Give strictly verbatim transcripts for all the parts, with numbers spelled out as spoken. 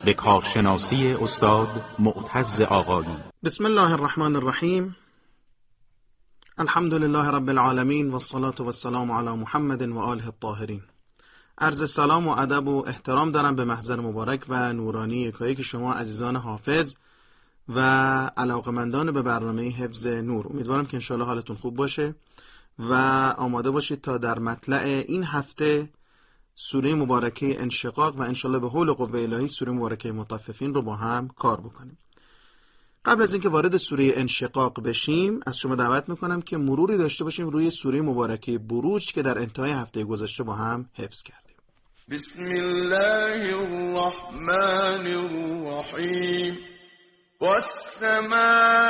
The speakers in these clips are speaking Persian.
به کارشناسی استاد معتز آقایی. بسم الله الرحمن الرحیم. الحمد لله رب العالمین و الصلاة و السلام علی محمد و آله الطاهرین. عرض سلام و ادب و احترام دارم به محضر مبارک و نورانی یکایی که شما عزیزان حافظ و علاقمندان به برنامه حفظ نور. امیدوارم که انشاءالله حالتون خوب باشه و آماده باشید تا در مطلع این هفته سوره مبارکه انشقاق و انشاءالله به حول قوه الهی سوره مبارکه مطففین رو با هم کار بکنیم. قبل از اینکه وارد سوره انشقاق بشیم از شما دعوت میکنم که مروری داشته باشیم روی سوره مبارکه بروج که در انتهای هفته گذشته با هم حفظ کردیم. بسم الله الرحمن الرحیم. والسماء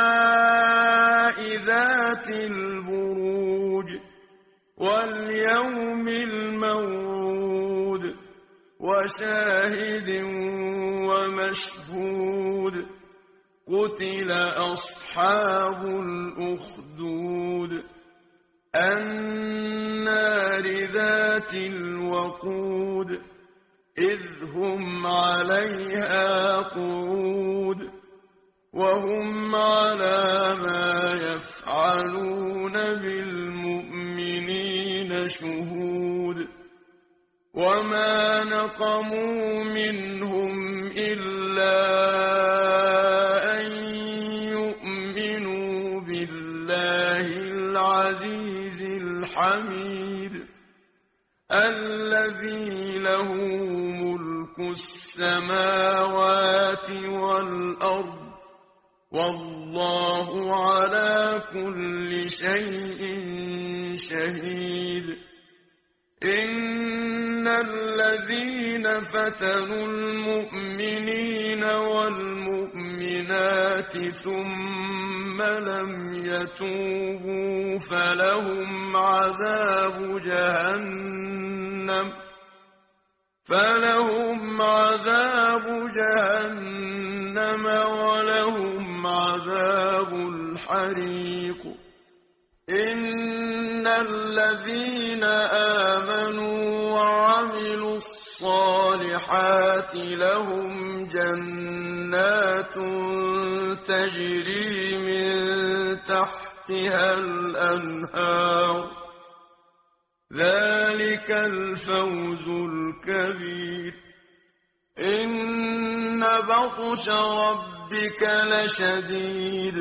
ذات البروج واليوم الموعود وشاهد ومشهود قتل أصحاب الأخدود النار ذات الوقود إذ هم عليها قعود وهم على ما يفعلون بالمؤمنين شهود وما نقموا منهم إلا أن يؤمنوا بالله العزيز الحميد الذي له ملك السماوات والأرض والله على كل شيء شهيد إن الذين فتنوا المؤمنين والمؤمنات ثم لم يتوبوا فلهم عذاب جهنم فلهم عذاب جهنم ولهم عذاب الحريق إن الذين آمنوا وعملوا الصالحات لهم جنات تجري من تحتها الأنهار ذلك الفوز الكبير إن بطش ربك لشديد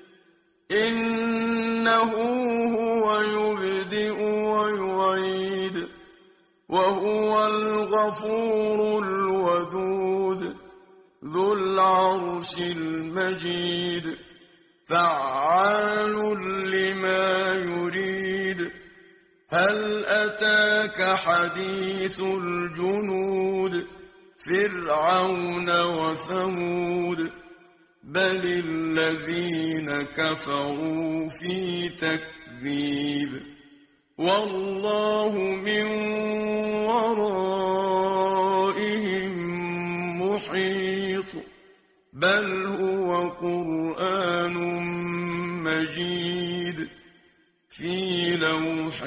إنه هو يبدئ ويعيد وهو الغفور الودود ذو العرش المجيد فعال لما يريد هل أتاك حديث الجنود فرعون وثمود بل الذين كفروا في تكذيب والله من ورائهم محيط بل هو قرآن مجيد في لوح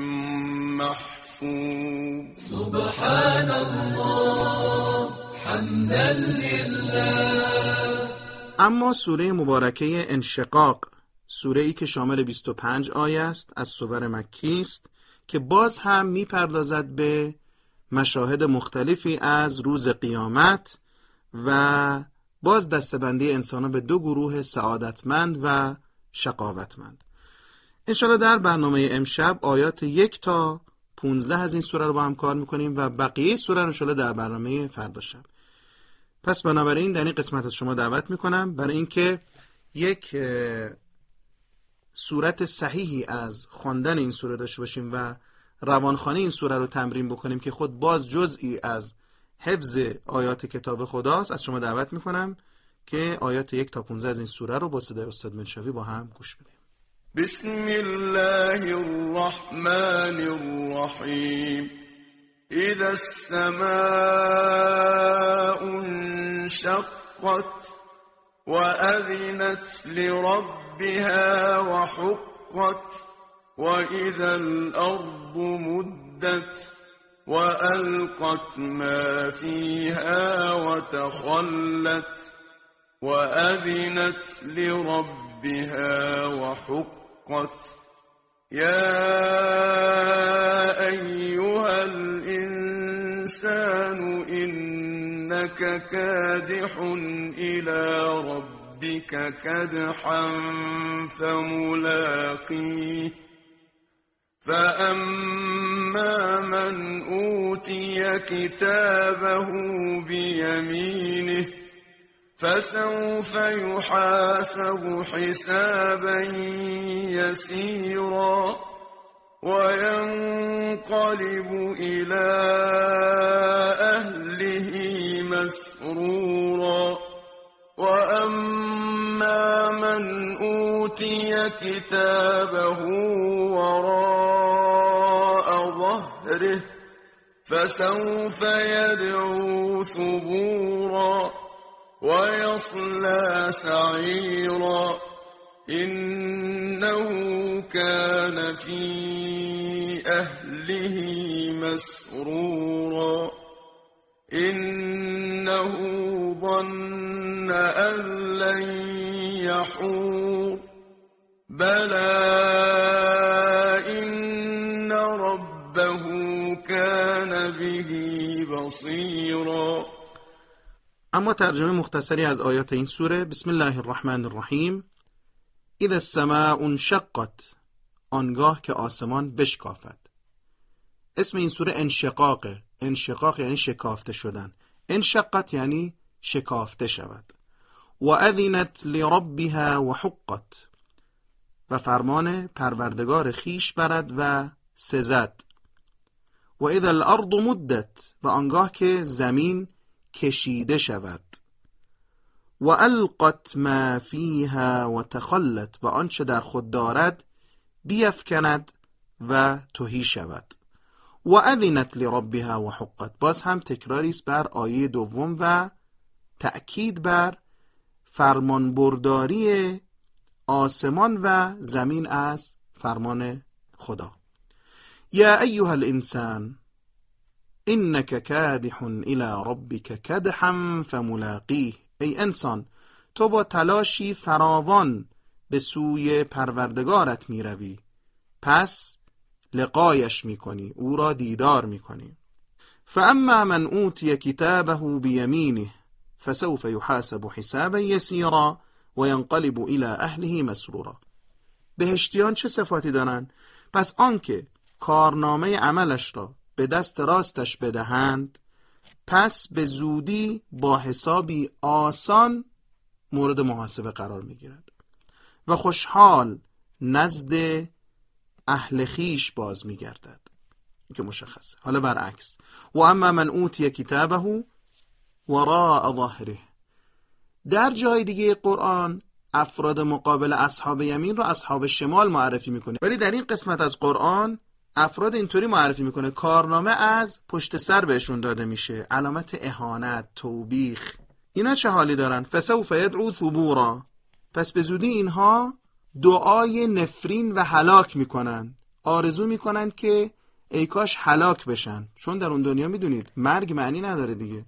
محفوظ سبحان الله حمدا لله. اما سوره مبارکه انشقاق، سوره ای که شامل بیست و پنج آیه است، از سور مکی است که باز هم میپردازد به مشاهد مختلفی از روز قیامت و باز دسته‌بندی انسان‌ها به دو گروه سعادتمند و شقاوتمند. انشاءالله در برنامه امشب آیات یک تا پونزده از این سوره رو با هم کار میکنیم و بقیه سوره رو انشاءالله در برنامه فردا شب. پس بنابراین در این قسمت از شما دعوت میکنم برای اینکه یک صورت صحیحی از خواندن این سوره داشته باشیم و روانخوانی این سوره رو تمرین بکنیم که خود باز جزئی از حفظ آیات کتاب خداست. از شما دعوت میکنم که آیات یک تا پونزده از این سوره رو با صدای استاد منشوی با هم گوش بدیم. بسم الله الرحمن الرحیم. اذا السماء انشقت وأذنت لربها وحقت وإذا الأرض مدت وألقت ما فيها وتخلت وأذنت لربها وحقت يا أيها الإنسان إنك كادح إلى ربك كدحا فملاقيه فأما من أوتي كتابه بيمينه فسوف يحاسب حسابا يسيرا وينقلب إلى أهله مسرورا وأما من أوتي كتابه وراء ظهره فسوف يدعو ثبورا ويصلى سعيرا إنه كان في أهله مسرورا إنه ظن أن لن يحور بلى إن ربه كان به بصيرا. اما ترجمه مختصری از آیات این سوره. بسم الله الرحمن الرحیم. اذا السماء انشقت، آنگاه که آسمان بشکافد. اسم این سوره انشقاقه. انشقاق یعنی شکافته شدن. انشقت یعنی شکافته شود. و اذنت لربها و حقت، و فرمان پروردگار خیش برد و سزد. و اذا الارض مدت، و آنگاه که زمین کشیده شود. و القت ما فیها و تخلت، و آنچه در خود دارد بیفکند و تهی شود. و اذنت لربها و حقت، باز هم تکراری است بر آیه دوم و تأکید بر فرمانبرداری آسمان و زمین از فرمان خدا. یا ایها الانسان انک کادح الی ربک کدحا فملاقیه، ای انسان تو با تلاشی فراوان به سوی پروردگارت می روی، پس لقایش می کنی، او را دیدار می کنی. فاما من اوتی کتابه بیمینه فسوف یحاسب حسابا یسیرا و ینقلب الی اهله مسرورا. بهشتیان چه صفاتی دارند؟ پس آنکه کارنامه عملش را به دست راستش بدهند، پس به زودی با حسابی آسان مورد محاسبه قرار میگیرد و خوشحال نزد اهل خیش باز میگردد. این که مشخصه. حالا برعکس، و اما من اوتی کتابه وراء ظهره، در جای دیگه قرآن افراد مقابل اصحاب یمین رو اصحاب شمال معرفی میکنه، ولی در این قسمت از قرآن افراد اینطوری معرفی میکنه کارنامه از پشت سر بهشون داده میشه، علامت اهانت، توبیخ. اینا چه حالی دارن؟ فسوف یدعو ثبورا، پس به زودی اینها دعای نفرین و هلاک میکنن، آرزو میکنن که ای کاش هلاک بشن، چون در اون دنیا میدونید مرگ معنی نداره دیگه،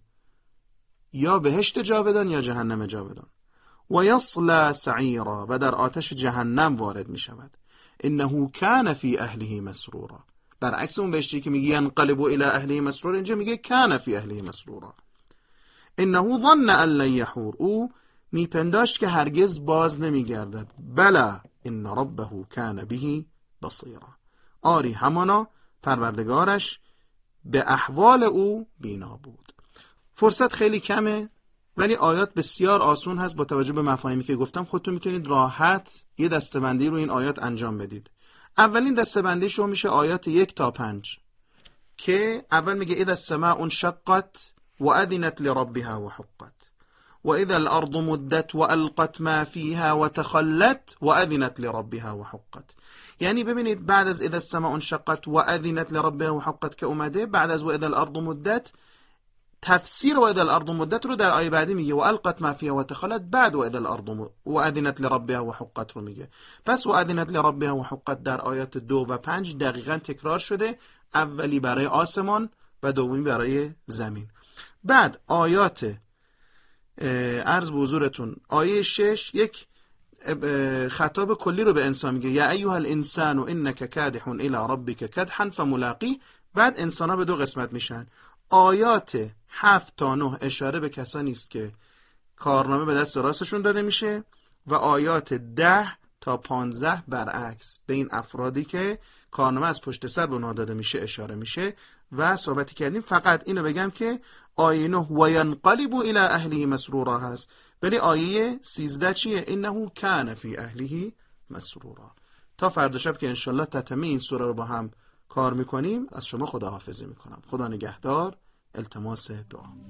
یا بهشت جاودان یا جهنم جاودان. و یصلی سعیرا، و در آتش جهنم وارد میشود. انه کان فی اهله مسرورا، برعکس اون بهشتی که میگه ینقلب الی اهله مسرورا، اینجا میگه کان فی اهله مسرورا. انه ظن ان لن یحور، او میپنداشت که هرگز باز نمیگردد. بلا ان ربه کان به بصیرا، آری همانا پروردگارش به احوال او بینا بود. فرصت خیلی کمه ولی آیات بسیار آسون هست. با توجه به مفاهیمی که گفتم خودتون میتونید راحت یه دسته‌بندی رو این آیات انجام بدید. اولین دسته‌بندی شو میشه آیات یک تا پنج که اول میگه اذا السماء انشقت و اذنت لربها و حقت و اذا الارض مدت و القت ما فیها و تخلت و اذنت لربها و حقت. یعنی ببینید بعد از اذا السماء انشقت و اذنت لربها و حقت که اومده، بعد از و اذا الارض مدت تفسیر و اذا الارض مدت رو در آیه بعدی میگه و القت ما فیها و تخلت، بعد و اذا الارض و اذنت لربها و حقت رو میگه. پس و اذنت لربها و حقت در آیات دو و پنج دقیقاً تکرار شده، اولی برای آسمان، و دومی برای زمین. بعد آیات عرض به حضورتون آیه شش یک خطاب کلی رو به انسان میگه، یا ایها الانسان انک کادح الی ربک کدحا فملاقی. بعد انسان ها به دو قسمت میشن. آیات هفت تا نه اشاره به کسانی است که کارنامه به دست راستشون داده میشه و آیات ده تا پانزده برعکس به این افرادی که کارنامه از پشت سر به اونها داده میشه اشاره میشه و صحبتی کردیم. فقط اینو بگم که آیه نه و ینقلب الی اهله مسرورا هست، ولی آیه سیزده چیه؟ انه کان فی اهله مسرورا. تا فردا شب که انشالله تتمه این سوره رو با هم کار میکنیم از شما خداحافظی میکنم. خدا نگهدار. التماس دعا.